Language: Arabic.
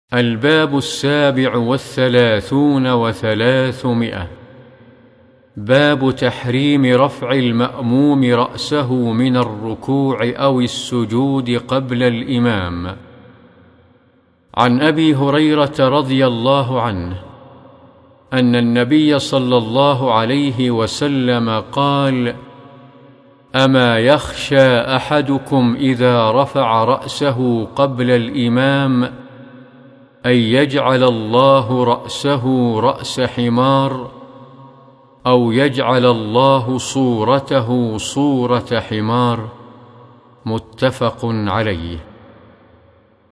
الباب 37 و300. باب تحريم رفع المأموم رأسه من الركوع أو السجود قبل الإمام. عن أبي هريرة رضي الله عنه أن النبي صلى الله عليه وسلم قال: أما يخشى أحدكم إذا رفع رأسه قبل الإمام أن يجعل الله رأسه رأس حمار، أو يجعل الله صورته صورة حمار؟ متفق عليه.